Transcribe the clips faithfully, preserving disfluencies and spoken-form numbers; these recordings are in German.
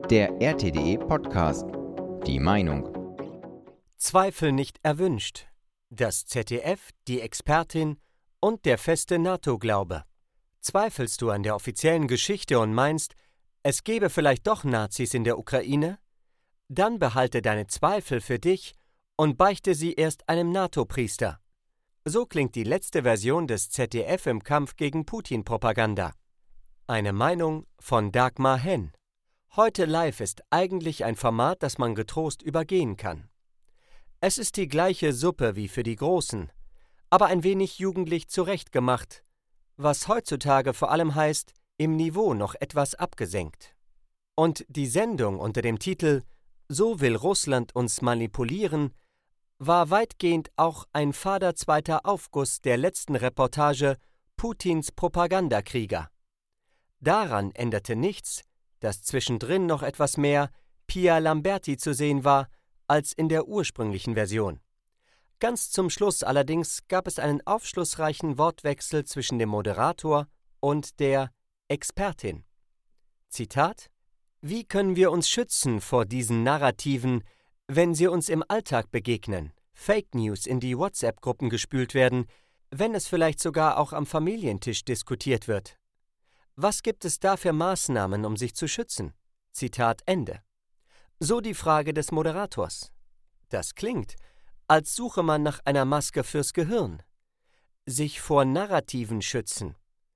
Der R T D E Podcast. Die Meinung. Zweifel nicht erwünscht. Das Z D F, die Expertin und der feste NATO-Glaube. Zweifelst du an der offiziellen Geschichte und meinst, es gebe vielleicht doch Nazis in der Ukraine? Dann behalte deine Zweifel für dich und beichte sie erst einem NATO-Priester. So klingt die letzte Version des Z D F im Kampf gegen Putin-Propaganda. Eine Meinung von Dagmar Henn. Heute live ist eigentlich ein Format, das man getrost übergehen kann. Es ist die gleiche Suppe wie für die Großen, aber ein wenig jugendlich zurechtgemacht, was heutzutage vor allem heißt, im Niveau noch etwas abgesenkt. Und die Sendung unter dem Titel »So will Russland uns manipulieren« war weitgehend auch ein fader zweiter Aufguss der letzten Reportage Putins Propagandakrieger. Daran änderte nichts, dass zwischendrin noch etwas mehr Pia Lamberti zu sehen war als in der ursprünglichen Version. Ganz zum Schluss allerdings gab es einen aufschlussreichen Wortwechsel zwischen dem Moderator und der Expertin. Zitat: »Wie können wir uns schützen vor diesen Narrativen, wenn sie uns im Alltag begegnen, Fake News in die WhatsApp-Gruppen gespült werden, wenn es vielleicht sogar auch am Familientisch diskutiert wird? Was gibt es da für Maßnahmen, um sich zu schützen?« Zitat Ende. So die Frage des Moderators. Das klingt, als suche man nach einer Maske fürs Gehirn. Sich vor Narrativen schützen.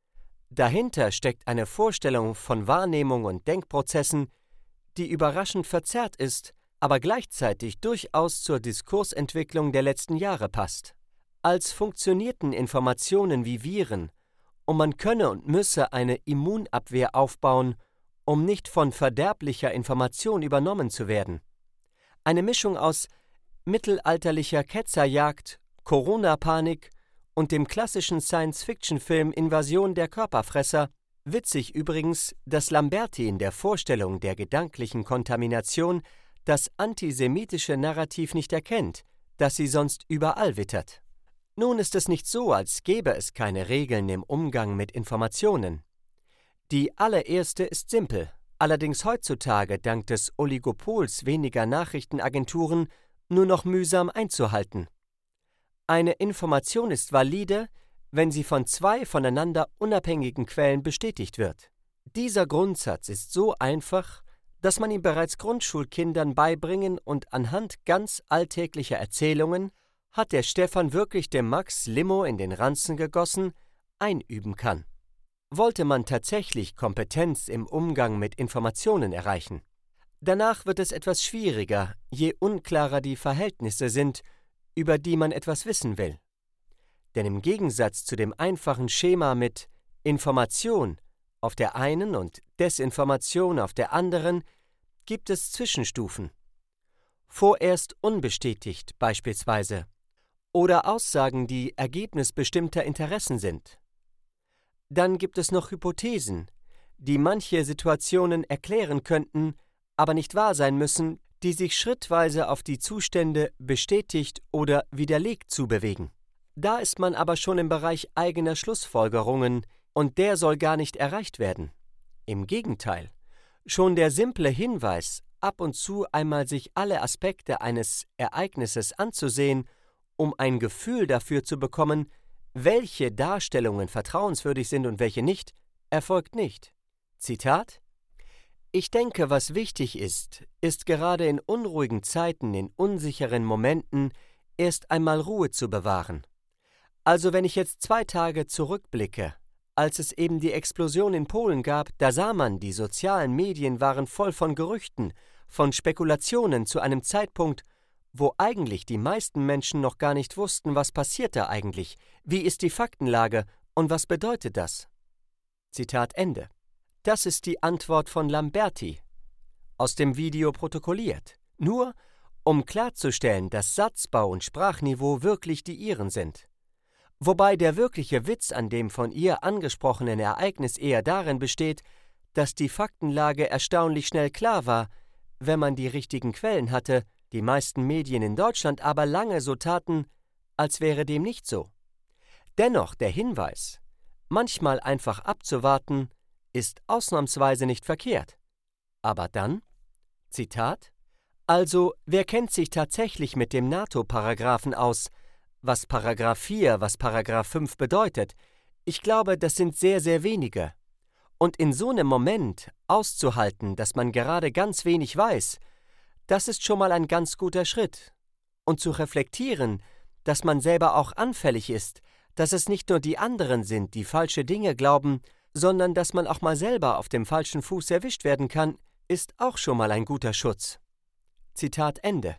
Dahinter steckt eine Vorstellung von Wahrnehmung und Denkprozessen, die überraschend verzerrt ist, aber gleichzeitig durchaus zur Diskursentwicklung der letzten Jahre passt. Als funktionierten Informationen wie Viren, und man könne und müsse eine Immunabwehr aufbauen, um nicht von verderblicher Information übernommen zu werden. Eine Mischung aus mittelalterlicher Ketzerjagd, Corona-Panik und dem klassischen Science-Fiction-Film Invasion der Körperfresser. Witzig übrigens, dass Lamberti in der Vorstellung der gedanklichen Kontamination das antisemitische Narrativ nicht erkennt, das sie sonst überall wittert. Nun ist es nicht so, als gäbe es keine Regeln im Umgang mit Informationen. Die allererste ist simpel, allerdings heutzutage dank des Oligopols weniger Nachrichtenagenturen nur noch mühsam einzuhalten. Eine Information ist valide, wenn sie von zwei voneinander unabhängigen Quellen bestätigt wird. Dieser Grundsatz ist so einfach, dass man ihn bereits Grundschulkindern beibringen und anhand ganz alltäglicher Erzählungen, hat der Stefan wirklich dem Max Limo in den Ranzen gegossen, einüben kann. Wollte man tatsächlich Kompetenz im Umgang mit Informationen erreichen. Danach wird es etwas schwieriger, je unklarer die Verhältnisse sind, über die man etwas wissen will. Denn im Gegensatz zu dem einfachen Schema mit Information auf der einen und Desinformation auf der anderen gibt es Zwischenstufen. Vorerst unbestätigt beispielsweise oder Aussagen, die Ergebnis bestimmter Interessen sind. Dann gibt es noch Hypothesen, die manche Situationen erklären könnten, aber nicht wahr sein müssen, die sich schrittweise auf die Zustände bestätigt oder widerlegt zubewegen. Da ist man aber schon im Bereich eigener Schlussfolgerungen, und der soll gar nicht erreicht werden. Im Gegenteil, schon der simple Hinweis, ab und zu einmal sich alle Aspekte eines Ereignisses anzusehen, um ein Gefühl dafür zu bekommen, welche Darstellungen vertrauenswürdig sind und welche nicht, erfolgt nicht. Zitat: »Ich denke, was wichtig ist, ist gerade in unruhigen Zeiten, in unsicheren Momenten, erst einmal Ruhe zu bewahren. Also wenn ich jetzt zwei Tage zurückblicke, als es eben die Explosion in Polen gab, da sah man, die sozialen Medien waren voll von Gerüchten, von Spekulationen zu einem Zeitpunkt, wo eigentlich die meisten Menschen noch gar nicht wussten, was passiert da eigentlich, wie ist die Faktenlage und was bedeutet das?« Zitat Ende. Das ist die Antwort von Lamberti, aus dem Video protokolliert, nur um klarzustellen, dass Satzbau und Sprachniveau wirklich die ihren sind. Wobei der wirkliche Witz an dem von ihr angesprochenen Ereignis eher darin besteht, dass die Faktenlage erstaunlich schnell klar war, wenn man die richtigen Quellen hatte, die meisten Medien in Deutschland aber lange so taten, als wäre dem nicht so. Dennoch der Hinweis, manchmal einfach abzuwarten, ist ausnahmsweise nicht verkehrt. Aber dann Zitat: Also, wer kennt sich tatsächlich mit dem NATO-Paragraphen aus? Was Paragraph vier, was Paragraph fünf bedeutet? Ich glaube, das sind sehr, sehr wenige. Und in so einem Moment auszuhalten, dass man gerade ganz wenig weiß, das ist schon mal ein ganz guter Schritt. Und zu reflektieren, dass man selber auch anfällig ist, dass es nicht nur die anderen sind, die falsche Dinge glauben, sondern dass man auch mal selber auf dem falschen Fuß erwischt werden kann, ist auch schon mal ein guter Schutz. Zitat Ende.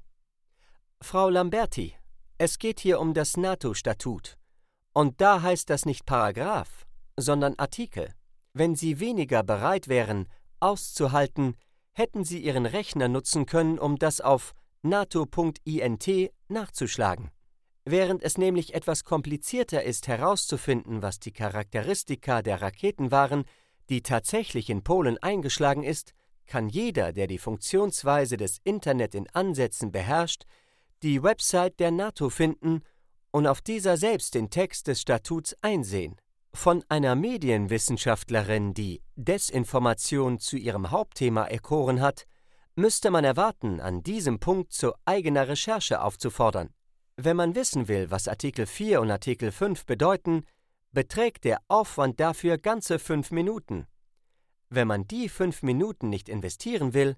Frau Lamberti, es geht hier um das NATO-Statut. Und da heißt das nicht Paragraph, sondern Artikel. Wenn Sie weniger bereit wären, auszuhalten, hätten Sie Ihren Rechner nutzen können, um das auf nato punkt int nachzuschlagen. Während es nämlich etwas komplizierter ist herauszufinden, was die Charakteristika der Raketen waren, die tatsächlich in Polen eingeschlagen ist, kann jeder, der die Funktionsweise des Internet in Ansätzen beherrscht, die Website der NATO finden und auf dieser selbst den Text des Statuts einsehen. Von einer Medienwissenschaftlerin, die Desinformation zu ihrem Hauptthema erkoren hat, müsste man erwarten, an diesem Punkt zu eigener Recherche aufzufordern. Wenn man wissen will, was Artikel vier und Artikel fünf bedeuten, beträgt der Aufwand dafür ganze fünf Minuten. Wenn man die fünf Minuten nicht investieren will,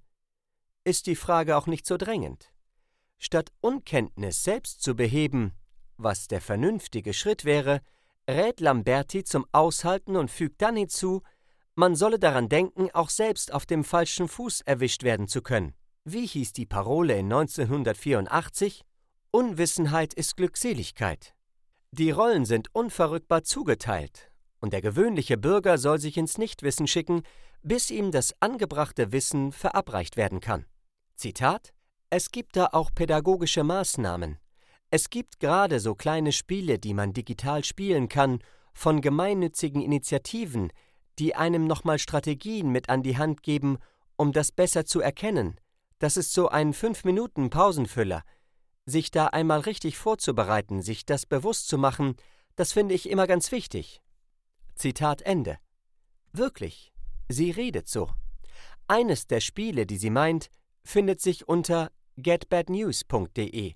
ist die Frage auch nicht so drängend. Statt Unkenntnis selbst zu beheben, was der vernünftige Schritt wäre, rät Lamberti zum Aushalten und fügt dann hinzu, man solle daran denken, auch selbst auf dem falschen Fuß erwischt werden zu können. Wie hieß die Parole in neunzehnhundertvierundachtzig? Unwissenheit ist Glückseligkeit. Die Rollen sind unverrückbar zugeteilt, und der gewöhnliche Bürger soll sich ins Nichtwissen schicken, bis ihm das angebrachte Wissen verabreicht werden kann. Zitat: Es gibt da auch pädagogische Maßnahmen. Es gibt gerade so kleine Spiele, die man digital spielen kann, von gemeinnützigen Initiativen, die einem nochmal Strategien mit an die Hand geben, um das besser zu erkennen. Das ist so ein fünf Minuten Pausenfüller. Sich da einmal richtig vorzubereiten, sich das bewusst zu machen, das finde ich immer ganz wichtig. Zitat Ende. Wirklich, sie redet so. Eines der Spiele, die sie meint, findet sich unter get bad news punkt de.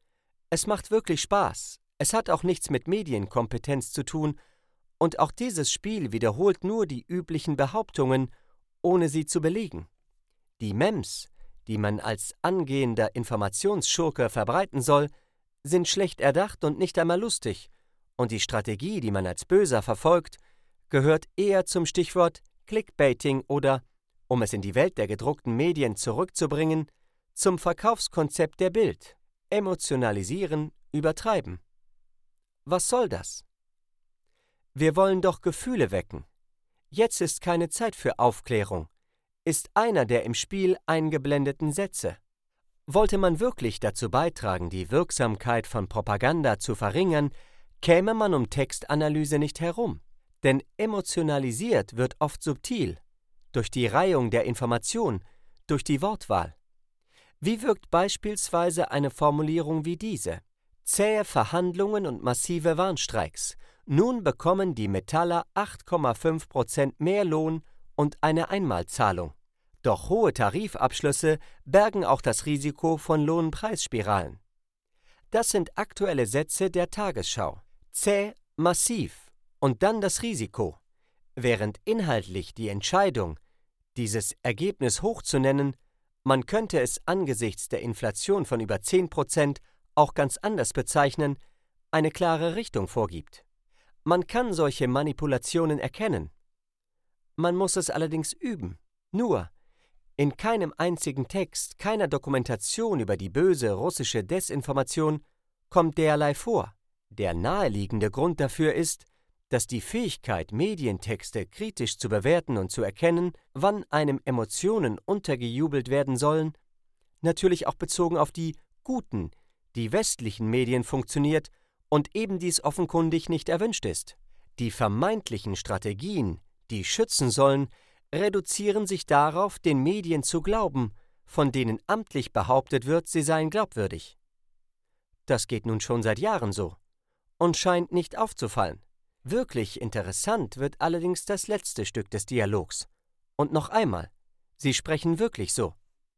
Es macht wirklich Spaß. Es hat auch nichts mit Medienkompetenz zu tun und auch dieses Spiel wiederholt nur die üblichen Behauptungen, ohne sie zu belegen. Die Memes, die man als angehender Informationsschurke verbreiten soll, sind schlecht erdacht und nicht einmal lustig, und die Strategie, die man als Böser verfolgt, gehört eher zum Stichwort Clickbaiting oder, um es in die Welt der gedruckten Medien zurückzubringen, zum Verkaufskonzept der Bild. Emotionalisieren, übertreiben. Was soll das? Wir wollen doch Gefühle wecken. Jetzt ist keine Zeit für Aufklärung, ist einer der im Spiel eingeblendeten Sätze. Wollte man wirklich dazu beitragen, die Wirksamkeit von Propaganda zu verringern, käme man um Textanalyse nicht herum. Denn emotionalisiert wird oft subtil, durch die Reihung der Information, durch die Wortwahl. Wie wirkt beispielsweise eine Formulierung wie diese? Zähe Verhandlungen und massive Warnstreiks. Nun bekommen die Metaller acht Komma fünf Prozent mehr Lohn und eine Einmalzahlung. Doch hohe Tarifabschlüsse bergen auch das Risiko von Lohnpreisspiralen. Das sind aktuelle Sätze der Tagesschau. Zäh, massiv und dann das Risiko. Während inhaltlich die Entscheidung, dieses Ergebnis hoch zu nennen, man könnte es angesichts der Inflation von über zehn Prozent auch ganz anders bezeichnen, eine klare Richtung vorgibt. Man kann solche Manipulationen erkennen. Man muss es allerdings üben. Nur, in keinem einzigen Text, keiner Dokumentation über die böse russische Desinformation kommt derlei vor. Der naheliegende Grund dafür ist, dass die Fähigkeit, Medientexte kritisch zu bewerten und zu erkennen, wann einem Emotionen untergejubelt werden sollen, natürlich auch bezogen auf die guten, die westlichen Medien funktioniert und eben dies offenkundig nicht erwünscht ist. Die vermeintlichen Strategien, die schützen sollen, reduzieren sich darauf, den Medien zu glauben, von denen amtlich behauptet wird, sie seien glaubwürdig. Das geht nun schon seit Jahren so und scheint nicht aufzufallen. Wirklich interessant wird allerdings das letzte Stück des Dialogs. Und noch einmal, sie sprechen wirklich so.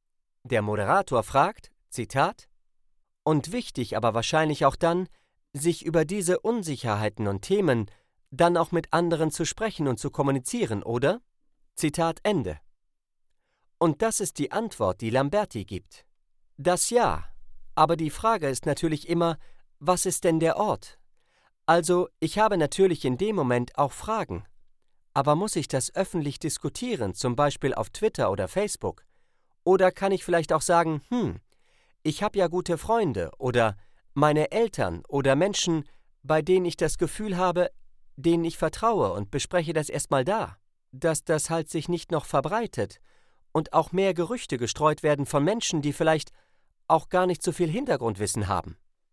Der Moderator fragt, Zitat, und wichtig aber wahrscheinlich auch dann, sich über diese Unsicherheiten und Themen dann auch mit anderen zu sprechen und zu kommunizieren, oder? Zitat Ende. Und das ist die Antwort, die Lamberti gibt. Das ja, aber die Frage ist natürlich immer, was ist denn der Ort? Also, ich habe natürlich in dem Moment auch Fragen. Aber muss ich das öffentlich diskutieren, zum Beispiel auf Twitter oder Facebook? Oder kann ich vielleicht auch sagen, hm, ich habe ja gute Freunde oder meine Eltern oder Menschen, bei denen ich das Gefühl habe, denen ich vertraue und bespreche das erstmal da, dass das halt sich nicht noch verbreitet und auch mehr Gerüchte gestreut werden von Menschen, die vielleicht auch gar nicht so viel Hintergrundwissen haben.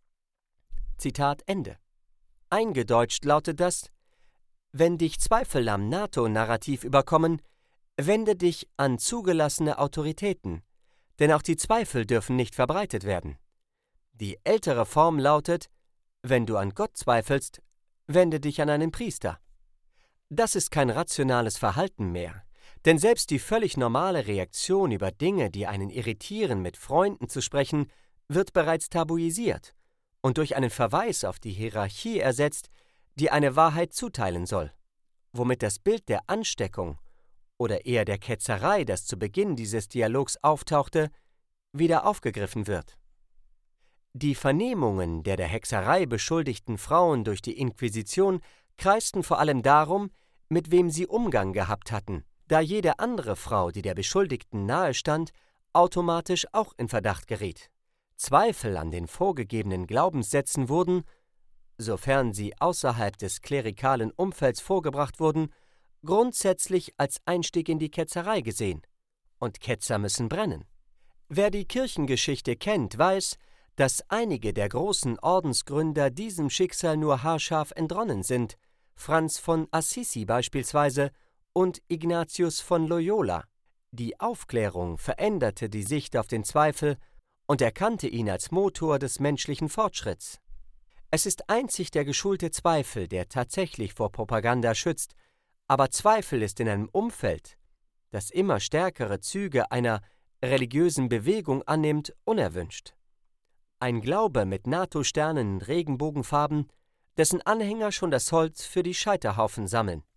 Zitat Ende. Eingedeutscht lautet das: Wenn dich Zweifel am NATO-Narrativ überkommen, wende dich an zugelassene Autoritäten, denn auch die Zweifel dürfen nicht verbreitet werden. Die ältere Form lautet: Wenn du an Gott zweifelst, wende dich an einen Priester. Das ist kein rationales Verhalten mehr, denn selbst die völlig normale Reaktion über Dinge, die einen irritieren, mit Freunden zu sprechen, wird bereits tabuisiert und durch einen Verweis auf die Hierarchie ersetzt, die eine Wahrheit zuteilen soll, womit das Bild der Ansteckung oder eher der Ketzerei, das zu Beginn dieses Dialogs auftauchte, wieder aufgegriffen wird. Die Vernehmungen der der Hexerei beschuldigten Frauen durch die Inquisition kreisten vor allem darum, mit wem sie Umgang gehabt hatten, da jede andere Frau, die der Beschuldigten nahestand, automatisch auch in Verdacht geriet. Zweifel an den vorgegebenen Glaubenssätzen wurden, sofern sie außerhalb des klerikalen Umfelds vorgebracht wurden, grundsätzlich als Einstieg in die Ketzerei gesehen. Und Ketzer müssen brennen. Wer die Kirchengeschichte kennt, weiß, dass einige der großen Ordensgründer diesem Schicksal nur haarscharf entronnen sind, Franz von Assisi beispielsweise und Ignatius von Loyola. Die Aufklärung veränderte die Sicht auf den Zweifel und erkannte ihn als Motor des menschlichen Fortschritts. Es ist einzig der geschulte Zweifel, der tatsächlich vor Propaganda schützt, aber Zweifel ist in einem Umfeld, das immer stärkere Züge einer religiösen Bewegung annimmt, unerwünscht. Ein Glaube mit NATO-Sternen in Regenbogenfarben, dessen Anhänger schon das Holz für die Scheiterhaufen sammeln.